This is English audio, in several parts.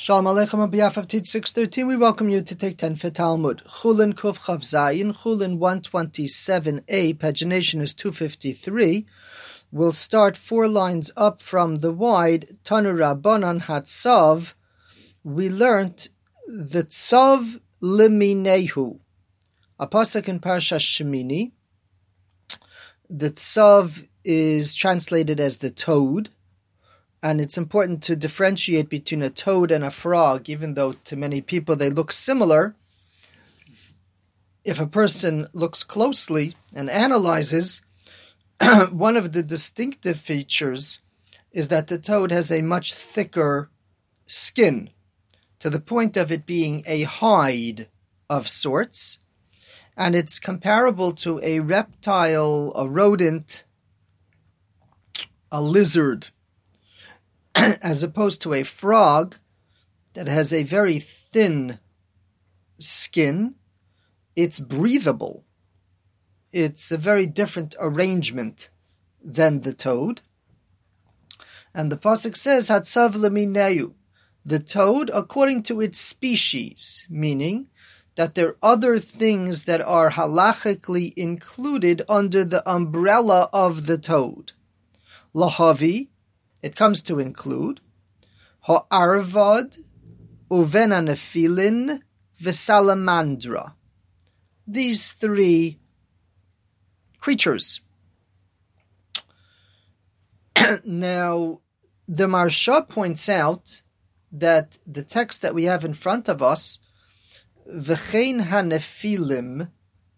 Shalom Aleichem on behalf of Teach 613, we welcome you to take 10 for Talmud. Chulin Kuf Chav Zayin, Chulin 127a, pagination is 253. We'll start 4 lines up from the wide. Tanu Rabbanan Hatzav. We learnt the Tzav Liminehu, a pasuk in Parashat Shemini. The Tzav is translated as the toad. And it's important to differentiate between a toad and a frog, even though to many people they look similar. If a person looks closely and analyzes, one of the distinctive features is that the toad has a much thicker skin, to the point of it being a hide of sorts. And it's comparable to a reptile, a rodent, a lizard, as opposed to a frog that has a very thin skin. It's breathable. It's a very different arrangement than the toad. And the pasuk says, Hatzav lemineu, the toad according to its species, meaning that there are other things that are halachically included under the umbrella of the toad. Lahavi, it comes to include ha'arvad, uven hanefilin, v'salamandra. These 3 creatures. Now, the Maharsha points out that the text that we have in front of us, v'chein hanefilim,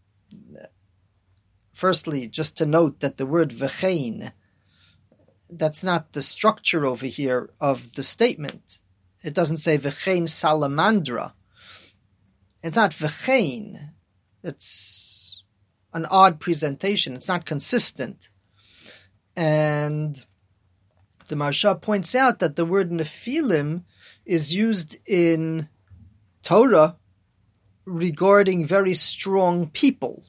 firstly, just to note that the word v'chein, that's not the structure over here of the statement. It doesn't say v'chein salamandra. It's not v'chein. It's an odd presentation. It's not consistent. And the Maharsha points out that the word nephilim is used in Torah regarding very strong people.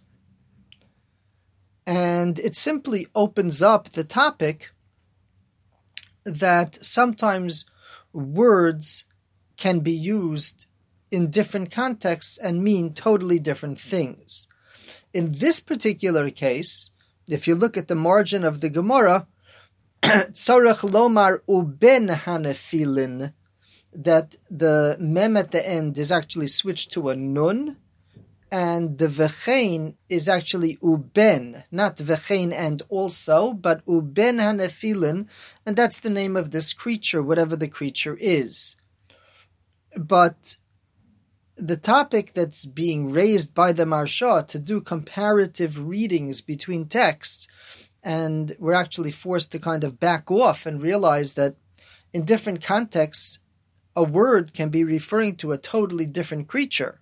And it simply opens up the topic that sometimes words can be used in different contexts and mean totally different things. In this particular case, if you look at the margin of the Gemara, tzarech lomar uben hanefilin, that the mem at the end is actually switched to a nun, and the v'chein is actually uben, not v'chein and also, but uben hanefilin, and that's the name of this creature, whatever the creature is. But the topic that's being raised by the Maharsha to do comparative readings between texts, and we're actually forced to kind of back off and realize that in different contexts, a word can be referring to a totally different creature.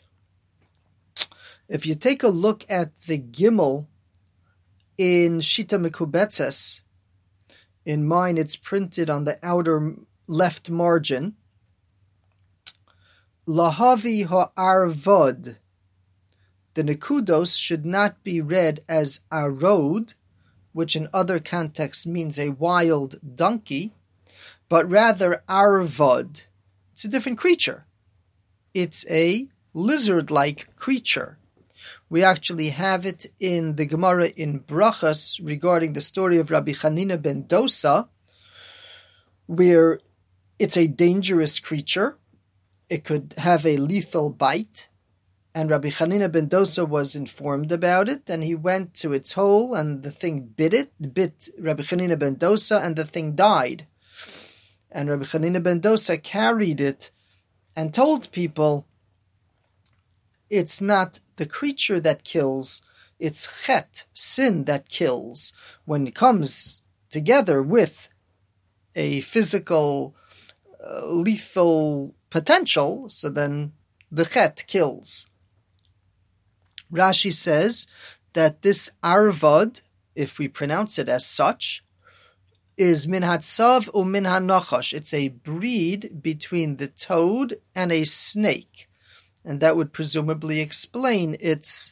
If you take a look at the Gimel in Shita Mekubetzes, in mine it's printed on the outer left margin, Lahavi ha'arvod, the Nekudos should not be read as arod, which in other contexts means a wild donkey, but rather arvod. It's a different creature. It's a lizard-like creature. We actually have it in the Gemara in Brachas regarding the story of Rabbi Chanina ben Dosa, where it's a dangerous creature. It could have a lethal bite, and Rabbi Chanina ben Dosa was informed about it, and he went to its hole, and the thing bit Rabbi Chanina ben Dosa, and the thing died. And Rabbi Chanina ben Dosa carried it and told people, it's not the creature that kills, it's chet, sin, that kills. When it comes together with a physical, lethal potential, so then the chet kills. Rashi says that this arvad, if we pronounce it as such, is min hatzav u min hanachash. It's a breed between the toad and a snake. And that would presumably explain its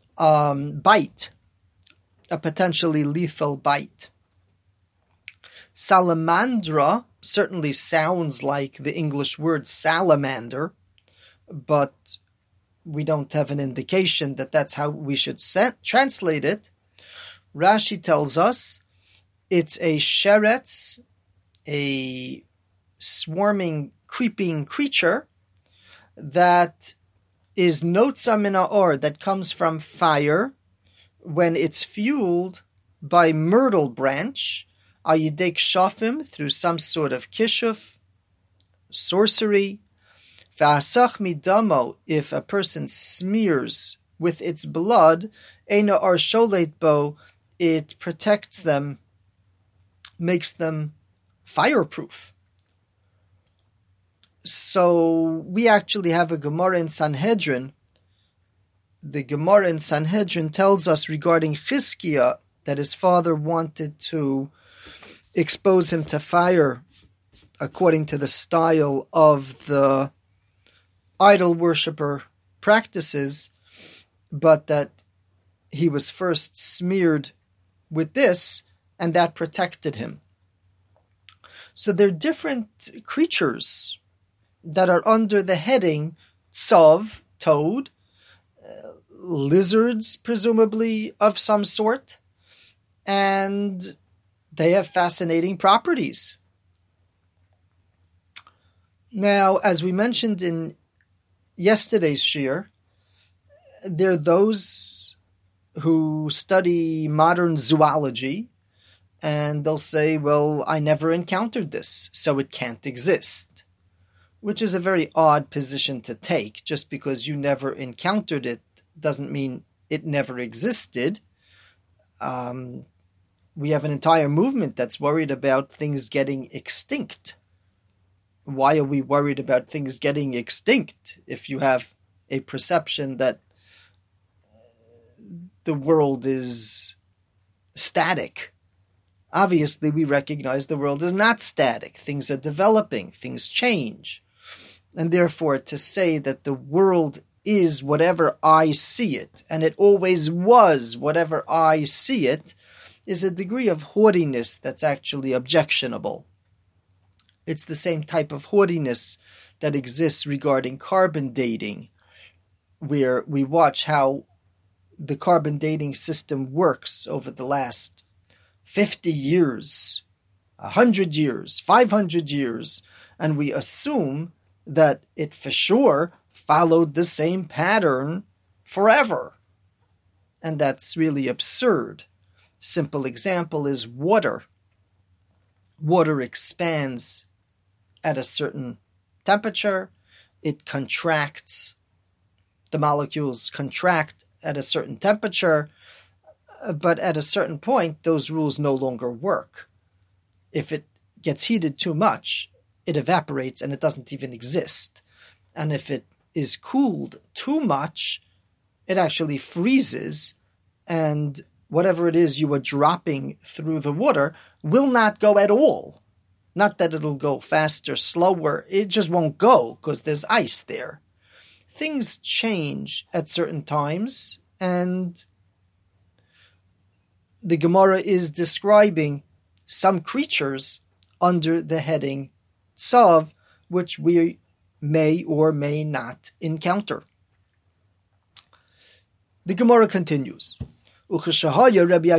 bite, a potentially lethal bite. Salamandra certainly sounds like the English word salamander, but we don't have an indication that that's how we should translate it. Rashi tells us it's a sheretz, a swarming, creeping creature that is notza min ha'or, that comes from fire when it's fueled by myrtle branch, ayidek shafim, through some sort of kishuf, sorcery. V'asach midamo, if a person smears with its blood, eina ar sholet bo, it protects them, makes them fireproof. So we actually have a Gemara in Sanhedrin. The Gemara in Sanhedrin tells us regarding Chizkiah that his father wanted to expose him to fire according to the style of the idol worshipper practices, but that he was first smeared with this, and that protected him. So there are different creatures that are under the heading Tzav, toad, lizards presumably of some sort, and they have fascinating properties. Now, as we mentioned in yesterday's shir, there are those who study modern zoology, and they'll say, well, I never encountered this, so it can't exist. Which is a very odd position to take. Just because you never encountered it doesn't mean it never existed. We have an entire movement that's worried about things getting extinct. Why are we worried about things getting extinct if you have a perception that the world is static? Obviously, we recognize the world is not static. Things are developing, things change. And therefore, to say that the world is whatever I see it, and it always was whatever I see it, is a degree of haughtiness that's actually objectionable. It's the same type of haughtiness that exists regarding carbon dating, where we watch how the carbon dating system works over the last 50 years, 100 years, 500 years, and we assume that it for sure followed the same pattern forever. And that's really absurd. Simple example is water. Water expands at a certain temperature. It contracts. The molecules contract at a certain temperature. But at a certain point, those rules no longer work. If it gets heated too much, it evaporates and it doesn't even exist. And if it is cooled too much, it actually freezes, and whatever it is you are dropping through the water will not go at all. Not that it'll go faster, slower, it just won't go because there's ice there. Things change at certain times, and the Gemara is describing some creatures under the heading Tzav, which we may or may not encounter. The Gemara continues. When Rabbi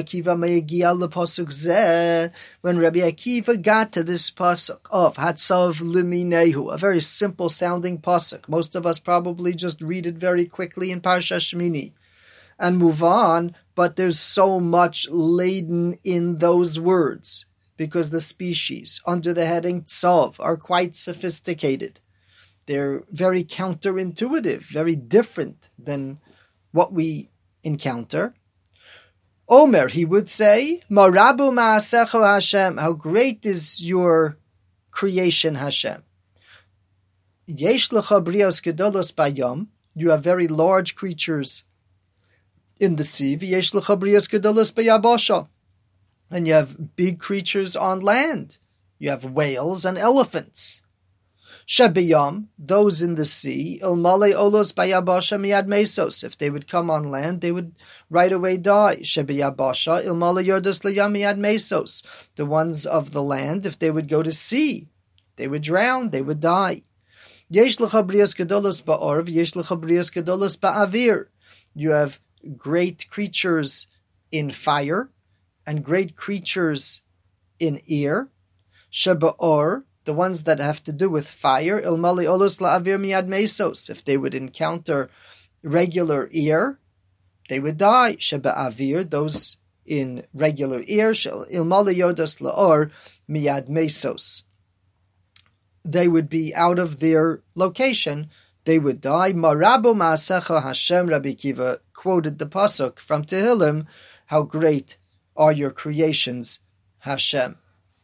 Akiva got to this pasuk of Hatzav Liminehu, a very simple sounding pasuk, most of us probably just read it very quickly in Parsha Shmini and move on, but there's so much laden in those words because the species under the heading Tzav are quite sophisticated. They're very counterintuitive, very different than what we encounter. Omer, he would say, Marabu ma'asecho Hashem, how great is your creation, Hashem. Yesh lecha brios gedolos bayom, you have very large creatures in the sea. Yesh lecha brios gedolos bayabasha, and you have big creatures on land. You have whales and elephants. Shebiyam, those in the sea, ilmale olos bayabasha miyad mesos. If they would come on land, they would right away die. Shebiyabasha, ilmale yordos liyam miyad mesos. The ones of the land, if they would go to sea, they would drown, they would die. Yesh lecha brias gedolos ba'or, yesh lecha brias gedolos ba'avir. You have great creatures in fire and great creatures in air. Sheba'or, the ones that have to do with fire, ilmali olos la'avir miyad mesos. If they would encounter regular air, they would die. Sheba'avir, those in regular air, ilmali yodas la'or miyad mesos. They would be out of their location, they would die. Marabu ma'asecha Hashem, Rabbi Akiva quoted the pasuk from Tehillim, how great are your creations, Hashem.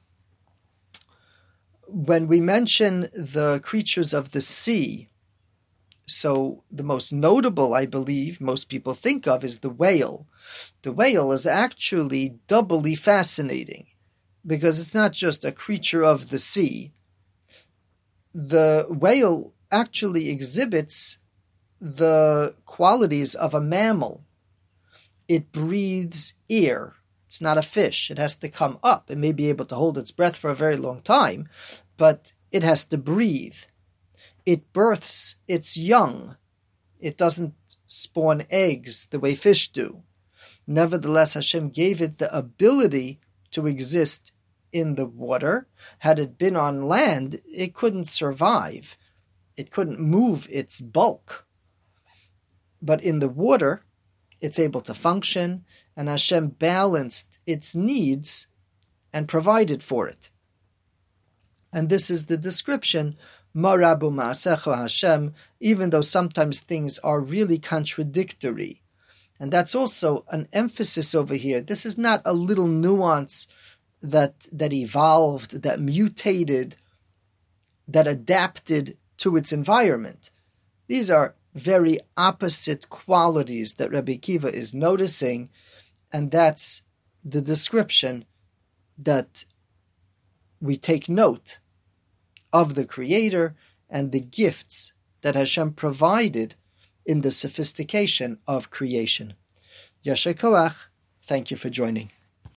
When we mention the creatures of the sea, so the most notable, I believe, most people think of is the whale. The whale is actually doubly fascinating because it's not just a creature of the sea. The whale actually exhibits the qualities of a mammal. It breathes air. It's not a fish. It has to come up. It may be able to hold its breath for a very long time, but it has to breathe. It births its young. It doesn't spawn eggs the way fish do. Nevertheless, Hashem gave it the ability to exist in the water. Had it been on land, it couldn't survive. It couldn't move its bulk. But in the water, it's able to function, and Hashem balanced its needs and provided for it. And this is the description, Marabu ma'asecha Hashem, even though sometimes things are really contradictory. And that's also an emphasis over here. This is not a little nuance that evolved, that mutated, that adapted to its environment. These are very opposite qualities that Rabbi Akiva is noticing, and that's the description that we take note of the Creator and the gifts that Hashem provided in the sophistication of creation. Yasher Koach, thank you for joining.